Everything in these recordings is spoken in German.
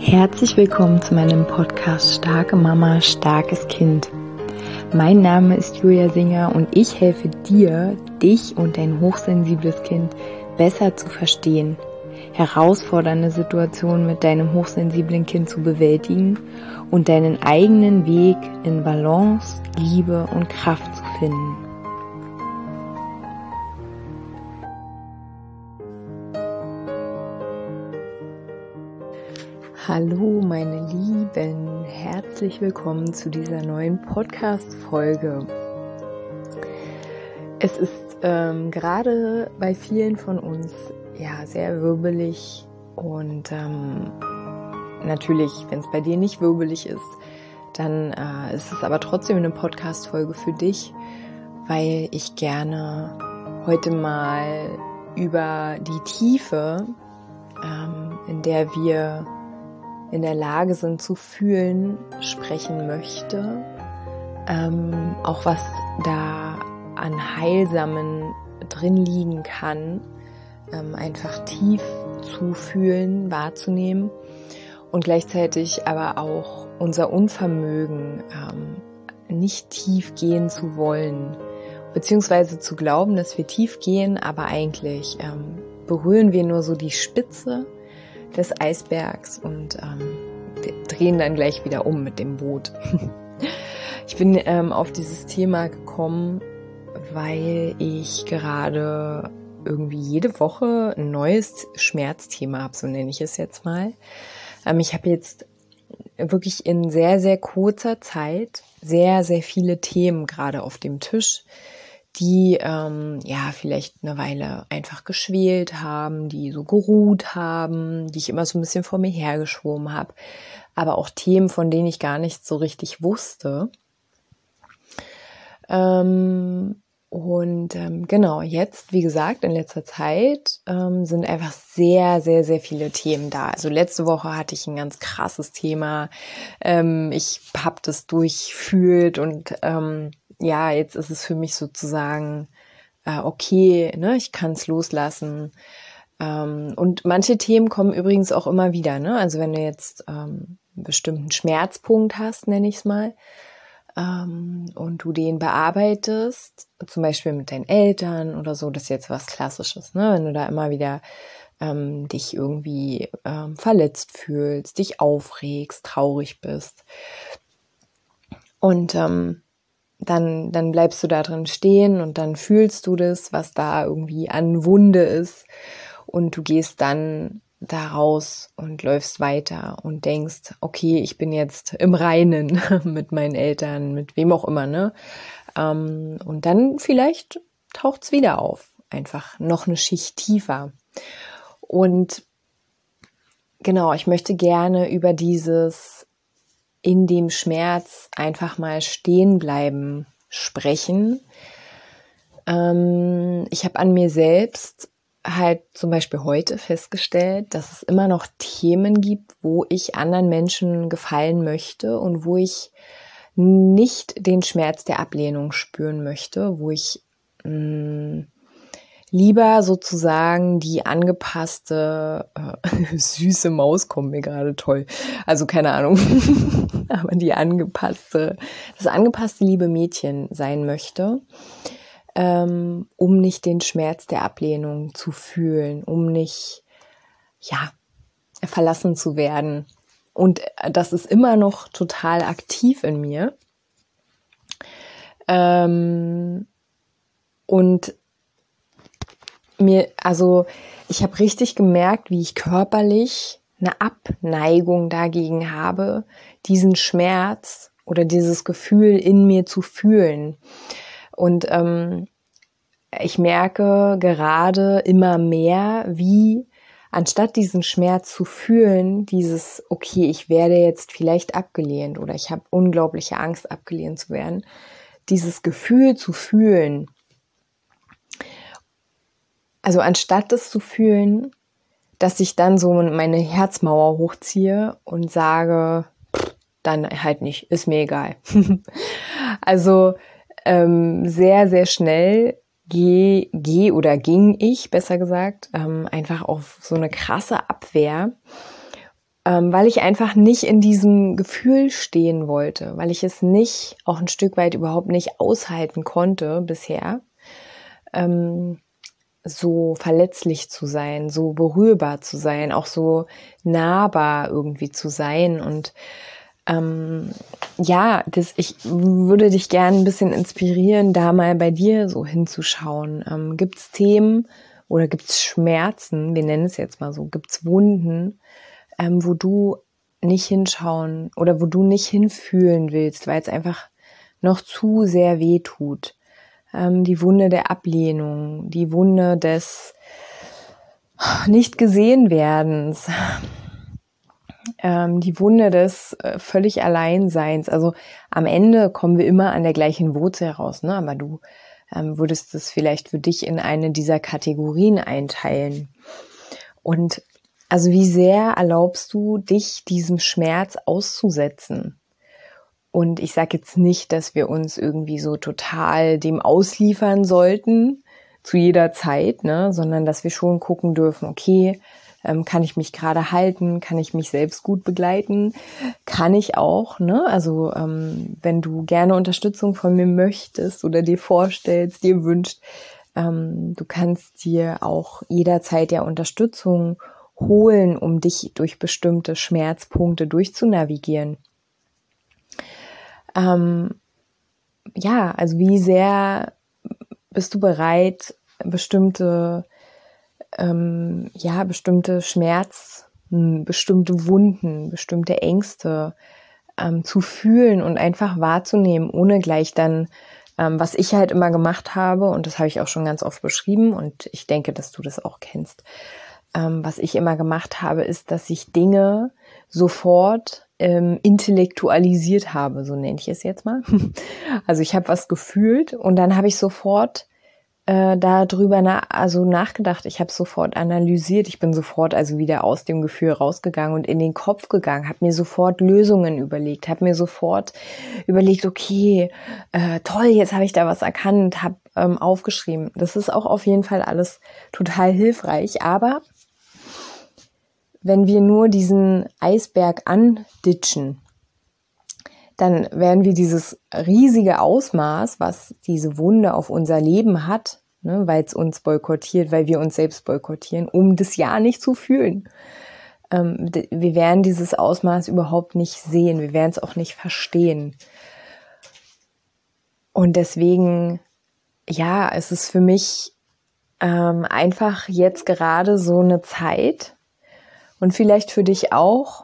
Herzlich willkommen zu meinem Podcast Starke Mama, starkes Kind. Mein Name ist Julia Singer und ich helfe dir, dich und dein hochsensibles Kind besser zu verstehen, herausfordernde Situationen mit deinem hochsensiblen Kind zu bewältigen und deinen eigenen Weg in Balance, Liebe und Kraft zu finden. Hallo meine Lieben, herzlich willkommen zu dieser neuen Podcast-Folge. Es ist gerade bei vielen von uns sehr wirbelig und natürlich, wenn es bei dir nicht wirbelig ist, dann ist es aber trotzdem eine Podcast-Folge für dich, weil ich gerne heute mal über die Tiefe, in der wir in der Lage sind zu fühlen, sprechen möchte. Auch was da an Heilsamen drin liegen kann, einfach tief zu fühlen, wahrzunehmen und gleichzeitig aber auch unser Unvermögen, nicht tief gehen zu wollen, beziehungsweise zu glauben, dass wir tief gehen, aber eigentlich berühren wir nur so die Spitze des Eisbergs und wir drehen dann gleich wieder um mit dem Boot. Ich bin auf dieses Thema gekommen, weil ich gerade irgendwie jede Woche ein neues Schmerzthema habe, so nenne ich es jetzt mal. Ich habe jetzt wirklich in sehr, sehr kurzer Zeit sehr, sehr viele Themen gerade auf dem Tisch, die vielleicht eine Weile einfach geschwelt haben, die so geruht haben, die ich immer so ein bisschen vor mir hergeschoben habe, aber auch Themen, von denen ich gar nicht so richtig wusste. Genau, jetzt, wie gesagt, in letzter Zeit sind einfach sehr, sehr, sehr viele Themen da. Also letzte Woche hatte ich ein ganz krasses Thema. Ich habe das durchfühlt und jetzt ist es für mich sozusagen okay, ne? Ich kann es loslassen. Und manche Themen kommen übrigens auch immer wieder, ne? Also wenn du jetzt einen bestimmten Schmerzpunkt hast, nenne ich es mal, und du den bearbeitest, zum Beispiel mit deinen Eltern oder so, das ist jetzt was Klassisches, ne? Wenn du da immer wieder dich irgendwie verletzt fühlst, dich aufregst, traurig bist und dann bleibst du da drin stehen und dann fühlst du das, was da irgendwie an Wunde ist und du gehst dann da raus und läufst weiter und denkst, okay, ich bin jetzt im Reinen mit meinen Eltern, mit wem auch immer, ne? Und dann vielleicht taucht's wieder auf, einfach noch eine Schicht tiefer. Und genau, ich möchte gerne über dieses in dem Schmerz einfach mal stehen bleiben sprechen. Ich habe an mir selbst halt zum Beispiel heute festgestellt, dass es immer noch Themen gibt, wo ich anderen Menschen gefallen möchte und wo ich nicht den Schmerz der Ablehnung spüren möchte, wo ich lieber sozusagen die angepasste, süße Maus kommt mir gerade toll. Also keine Ahnung, aber das angepasste liebe Mädchen sein möchte, um nicht den Schmerz der Ablehnung zu fühlen, um nicht, verlassen zu werden. Und das ist immer noch total aktiv in mir. Und ich habe richtig gemerkt, wie ich körperlich eine Abneigung dagegen habe, diesen Schmerz oder dieses Gefühl in mir zu fühlen. Und ich merke gerade immer mehr, wie anstatt diesen Schmerz zu fühlen, dieses, okay, ich werde jetzt vielleicht abgelehnt oder ich habe unglaubliche Angst, abgelehnt zu werden, dieses Gefühl zu fühlen. Also anstatt das zu fühlen, dass ich dann so meine Herzmauer hochziehe und sage, dann halt nicht, ist mir egal. Also sehr, sehr schnell ging ich, besser gesagt, einfach auf so eine krasse Abwehr weil ich einfach nicht in diesem Gefühl stehen wollte, weil ich es nicht, auch ein Stück weit überhaupt nicht aushalten konnte bisher, so verletzlich zu sein, so berührbar zu sein, auch so nahbar irgendwie zu sein. Und ich würde dich gerne ein bisschen inspirieren, da mal bei dir so hinzuschauen. Gibt es Themen oder gibt es Schmerzen, wir nennen es jetzt mal so, gibt es Wunden, wo du nicht hinschauen oder wo du nicht hinfühlen willst, weil es einfach noch zu sehr weh tut. Die Wunde der Ablehnung, die Wunde des Nicht-Gesehen-Werdens, die Wunde des völlig Alleinseins. Also am Ende kommen wir immer an der gleichen Wurzel heraus, ne? Aber du würdest es vielleicht für dich in eine dieser Kategorien einteilen. Und also wie sehr erlaubst du dich diesem Schmerz auszusetzen? Und ich sage jetzt nicht, dass wir uns irgendwie so total dem ausliefern sollten, zu jeder Zeit, ne? Sondern dass wir schon gucken dürfen, okay, kann ich mich gerade halten, kann ich mich selbst gut begleiten, kann ich auch, ne? Also wenn du gerne Unterstützung von mir möchtest oder dir vorstellst, dir wünscht, du kannst dir auch jederzeit ja Unterstützung holen, um dich durch bestimmte Schmerzpunkte durchzunavigieren. Also wie sehr bist du bereit, bestimmte Schmerz, bestimmte Wunden, bestimmte Ängste zu fühlen und einfach wahrzunehmen, ohne gleich dann, was ich halt immer gemacht habe, und das habe ich auch schon ganz oft beschrieben und ich denke, dass du das auch kennst. Was ich immer gemacht habe, ist, dass ich Dinge sofort intellektualisiert habe, so nenne ich es jetzt mal. Also ich habe was gefühlt und dann habe ich sofort darüber nachgedacht. Ich habe sofort analysiert. Ich bin sofort also wieder aus dem Gefühl rausgegangen und in den Kopf gegangen, habe mir sofort Lösungen überlegt, habe mir sofort überlegt, okay, toll, jetzt habe ich da was erkannt, habe aufgeschrieben. Das ist auch auf jeden Fall alles total hilfreich, aber wenn wir nur diesen Eisberg anditschen, dann werden wir dieses riesige Ausmaß, was diese Wunde auf unser Leben hat, ne, weil es uns boykottiert, weil wir uns selbst boykottieren, um das ja nicht zu fühlen. Wir werden dieses Ausmaß überhaupt nicht sehen, wir werden es auch nicht verstehen. Und deswegen, ja, es ist für mich einfach jetzt gerade so eine Zeit und vielleicht für dich auch,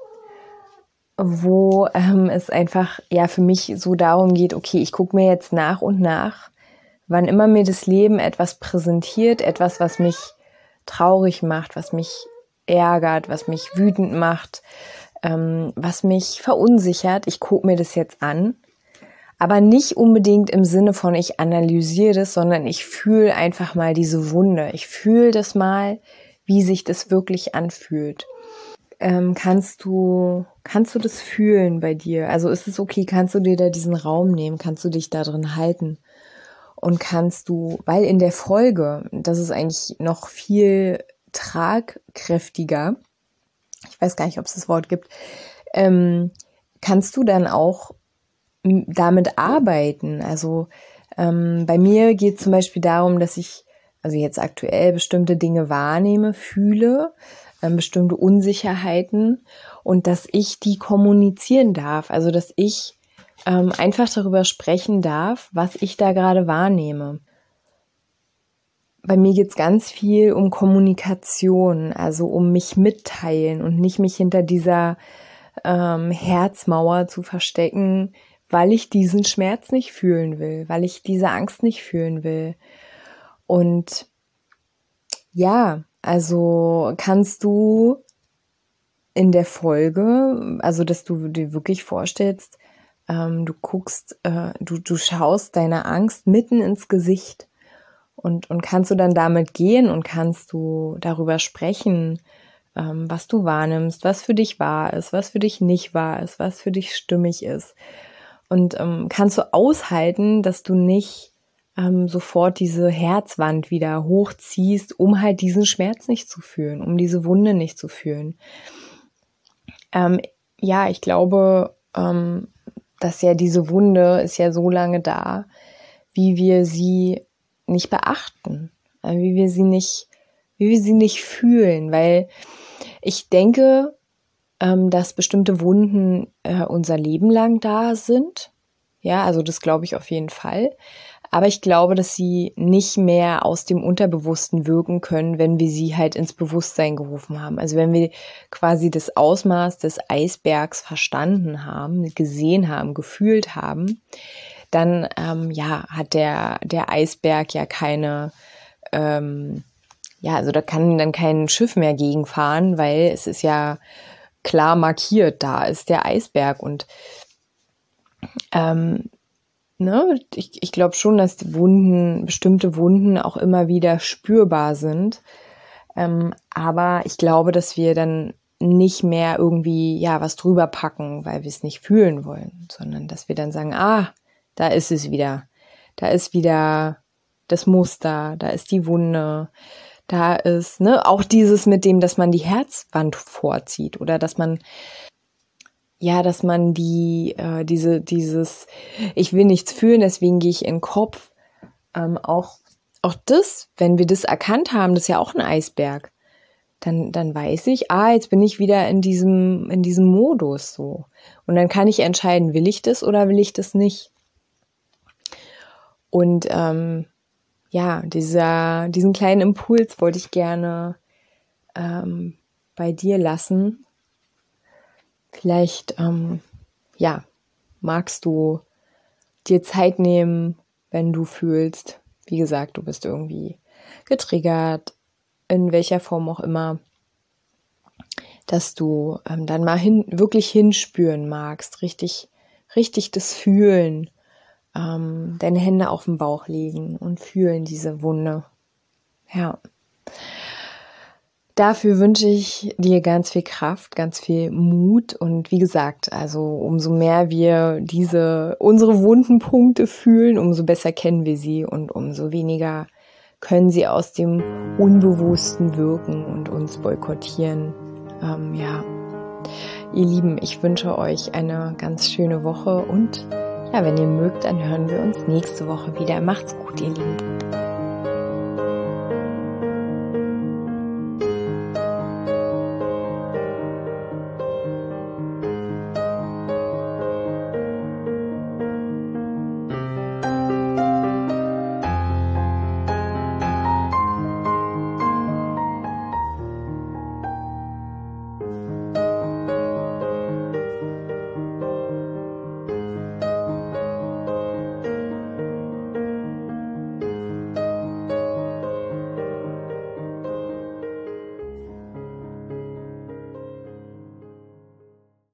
wo es einfach ja für mich so darum geht, okay, ich gucke mir jetzt nach und nach, wann immer mir das Leben etwas präsentiert, etwas, was mich traurig macht, was mich ärgert, was mich wütend macht, was mich verunsichert. Ich gucke mir das jetzt an, aber nicht unbedingt im Sinne von ich analysiere das, sondern ich fühle einfach mal diese Wunde. Ich fühle das mal, wie sich das wirklich anfühlt. Kannst du das fühlen bei dir? Also ist es okay, kannst du dir da diesen Raum nehmen? Kannst du dich da drin halten? Und kannst du, weil in der Folge, das ist eigentlich noch viel tragkräftiger, ich weiß gar nicht, ob es das Wort gibt, kannst du dann auch damit arbeiten? Also bei mir geht es zum Beispiel darum, dass ich also jetzt aktuell bestimmte Dinge wahrnehme, fühle, bestimmte Unsicherheiten und dass ich die kommunizieren darf. Also dass ich einfach darüber sprechen darf, was ich da gerade wahrnehme. Bei mir geht es ganz viel um Kommunikation, also um mich mitteilen und nicht mich hinter dieser Herzmauer zu verstecken, weil ich diesen Schmerz nicht fühlen will, weil ich diese Angst nicht fühlen will. Und ja, also kannst du in der Folge, also dass du dir wirklich vorstellst, du guckst, du schaust deiner Angst mitten ins Gesicht und kannst du dann damit gehen und kannst du darüber sprechen, was du wahrnimmst, was für dich wahr ist, was für dich nicht wahr ist, was für dich stimmig ist. Und kannst du aushalten, dass du nicht sofort diese Herzwand wieder hochziehst, um halt diesen Schmerz nicht zu fühlen, um diese Wunde nicht zu fühlen. Ja, ich glaube, dass ja diese Wunde ist ja so lange da, wie wir sie nicht beachten, wie wir sie nicht fühlen, weil ich denke, dass bestimmte Wunden unser Leben lang da sind. Ja, also das glaube ich auf jeden Fall. Aber ich glaube, dass sie nicht mehr aus dem Unterbewussten wirken können, wenn wir sie halt ins Bewusstsein gerufen haben. Also wenn wir quasi das Ausmaß des Eisbergs verstanden haben, gesehen haben, gefühlt haben, dann hat der Eisberg ja keine, also da kann dann kein Schiff mehr gegenfahren, weil es ist ja klar markiert, da ist der Eisberg. Und ich glaube schon, dass bestimmte Wunden auch immer wieder spürbar sind. Aber ich glaube, dass wir dann nicht mehr irgendwie was drüber packen, weil wir es nicht fühlen wollen, sondern dass wir dann sagen, da ist es wieder. Da ist wieder das Muster, da ist die Wunde, da ist auch dieses mit dem, dass man die Herzwand vorzieht oder dass man dieses, ich will nichts fühlen, deswegen gehe ich in den Kopf. Auch das, wenn wir das erkannt haben, das ist ja auch ein Eisberg. Dann weiß ich, jetzt bin ich wieder in diesem Modus so. Und dann kann ich entscheiden, will ich das oder will ich das nicht? Und diesen kleinen Impuls wollte ich gerne bei dir lassen. Vielleicht, magst du dir Zeit nehmen, wenn du fühlst, wie gesagt, du bist irgendwie getriggert, in welcher Form auch immer, dass du dann mal wirklich hinspüren magst, richtig das Fühlen, deine Hände auf den Bauch legen und fühlen diese Wunde. Ja. Dafür wünsche ich dir ganz viel Kraft, ganz viel Mut und wie gesagt, also umso mehr wir unsere wunden Punkte fühlen, umso besser kennen wir sie und umso weniger können sie aus dem Unbewussten wirken und uns boykottieren. Ihr Lieben, ich wünsche euch eine ganz schöne Woche und wenn ihr mögt, dann hören wir uns nächste Woche wieder. Macht's gut, ihr Lieben.